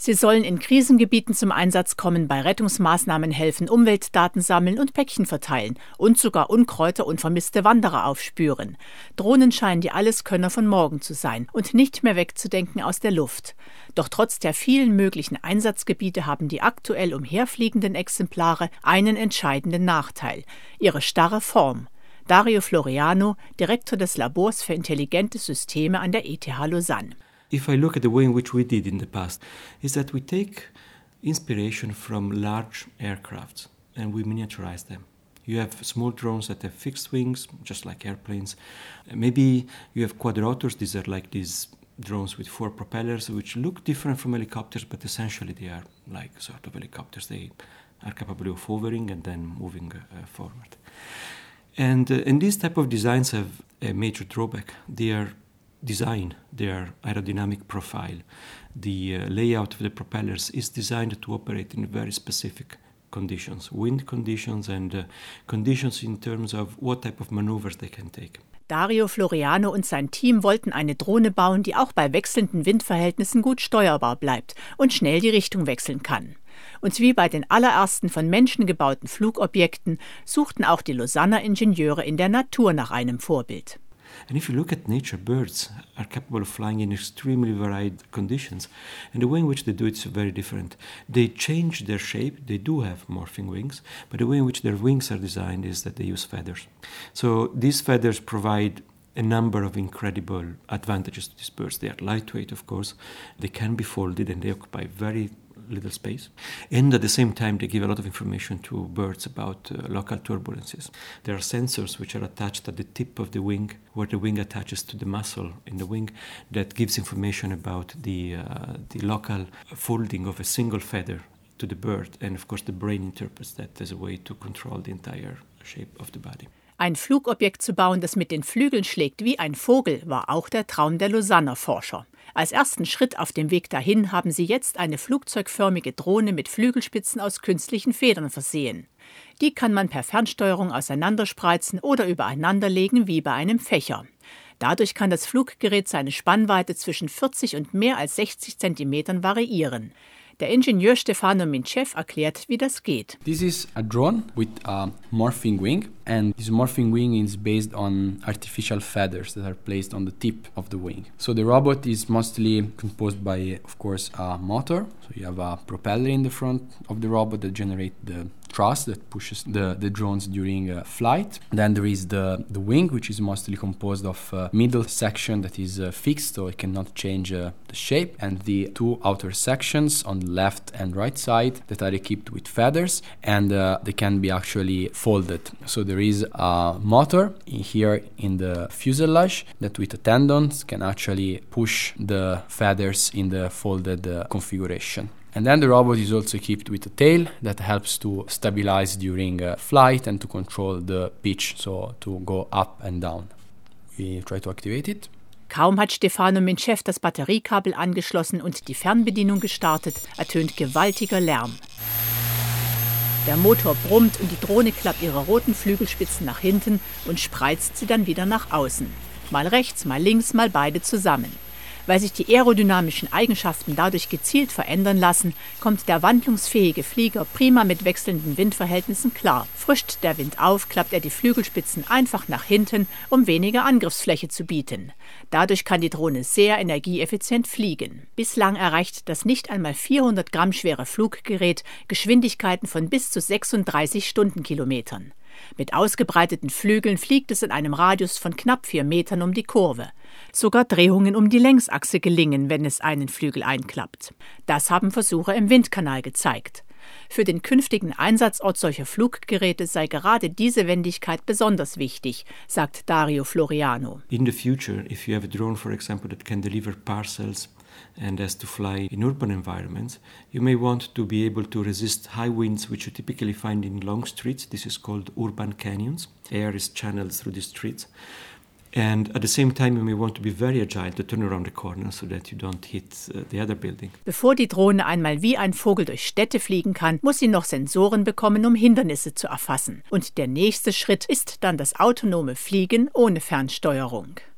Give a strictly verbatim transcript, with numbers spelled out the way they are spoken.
Sie sollen in Krisengebieten zum Einsatz kommen, bei Rettungsmaßnahmen helfen, Umweltdaten sammeln und Päckchen verteilen und sogar Unkräuter und vermisste Wanderer aufspüren. Drohnen scheinen die Alleskönner von morgen zu sein und nicht mehr wegzudenken aus der Luft. Doch trotz der vielen möglichen Einsatzgebiete haben die aktuell umherfliegenden Exemplare einen entscheidenden Nachteil: ihre starre Form. Dario Floriano, Direktor des Labors für intelligente Systeme an der E T H Lausanne. If I look at the way in which we did in the past, is that we take inspiration from large aircrafts and we miniaturize them. You have small drones that have fixed wings, just like airplanes. Maybe you have quadrotors. These are like these drones with four propellers, which look different from helicopters, but essentially they are like sort of helicopters. They are capable of hovering and then moving uh, forward. And, uh, and these type of designs have a major drawback. They are design, their aerodynamic profile, the uh, layout of the propellers is designed to operate in very specific conditions, wind conditions and uh, conditions in terms of what type of maneuvers they can take. Dario Floriano und sein Team wollten eine Drohne bauen, die auch bei wechselnden Windverhältnissen gut steuerbar bleibt und schnell die Richtung wechseln kann. Und wie bei den allerersten von Menschen gebauten Flugobjekten suchten auch die Lausanner Ingenieure in der Natur nach einem Vorbild. And if you look at nature, birds are capable of flying in extremely varied conditions. And the way in which they do it is very different. They change their shape, they do have morphing wings, but the way in which their wings are designed is that they use feathers. So these feathers provide a number of incredible advantages to these birds. They are lightweight, of course, they can be folded and they occupy very little space. And at the same time, they give a lot of information to birds about uh, local turbulences. There are sensors which are attached at the tip of the wing, where the wing attaches to the muscle in the wing, that gives information about the, uh, the local folding of a single feather to the bird. And of course, the brain interprets that as a way to control the entire shape of the body. Ein Flugobjekt zu bauen, das mit den Flügeln schlägt wie ein Vogel, war auch der Traum der Lausanner Forscher. Als ersten Schritt auf dem Weg dahin haben sie jetzt eine flugzeugförmige Drohne mit Flügelspitzen aus künstlichen Federn versehen. Die kann man per Fernsteuerung auseinanderspreizen oder übereinanderlegen wie bei einem Fächer. Dadurch kann das Fluggerät seine Spannweite zwischen vierzig und mehr als sechzig Zentimetern variieren. Der Ingenieur Stefano Minchev erklärt, wie das geht. This is a drone with a morphing wing, and this morphing wing is based on artificial feathers that are placed on the tip of the wing. So the robot is mostly composed by, of course, a motor. So you have a propeller in the front of the robot that generates the thrust that pushes the, the drones during uh, flight. Then there is the, the wing, which is mostly composed of a middle section that is uh, fixed, so it cannot change uh, the shape, and the two outer sections on the left and right side that are equipped with feathers, and uh, they can be actually folded. So there is a motor in here in the fuselage that with the tendons can actually push the feathers in the folded uh, configuration. And then the robot is also equipped with a tail that helps to stabilize during uh, flight and to control the pitch, so to go up and down. We try to activate it. Kaum hat Stefano Minchev das Batteriekabel angeschlossen und die Fernbedienung gestartet, ertönt gewaltiger Lärm. Der Motor brummt und die Drohne klappt ihre roten Flügelspitzen nach hinten und spreizt sie dann wieder nach außen. Mal rechts, mal links, mal beide zusammen. Weil sich die aerodynamischen Eigenschaften dadurch gezielt verändern lassen, kommt der wandlungsfähige Flieger prima mit wechselnden Windverhältnissen klar. Frischt der Wind auf, klappt er die Flügelspitzen einfach nach hinten, um weniger Angriffsfläche zu bieten. Dadurch kann die Drohne sehr energieeffizient fliegen. Bislang erreicht das nicht einmal vierhundert Gramm schwere Fluggerät Geschwindigkeiten von bis zu sechsunddreißig Stundenkilometern. Mit ausgebreiteten Flügeln fliegt es in einem Radius von knapp vier Metern um die Kurve. Sogar Drehungen um die Längsachse gelingen, wenn es einen Flügel einklappt. Das haben Versuche im Windkanal gezeigt. Für den künftigen Einsatzort solcher Fluggeräte sei gerade diese Wendigkeit besonders wichtig, sagt Dario Floriano. In the future, if you have a drone, for example, that can deliver parcels and has to fly in urban environments, you may want to be able to resist high winds, which you typically find in long streets. This is called urban canyons. Air is channeled through the streets. And at the same time, you may want to be very agile to turn around the corner so that you don't hit uh, the other building. Bevor die Drohne einmal wie ein Vogel durch Städte fliegen kann, muss sie noch Sensoren bekommen, um Hindernisse zu erfassen. Und der nächste Schritt ist dann das autonome Fliegen ohne Fernsteuerung.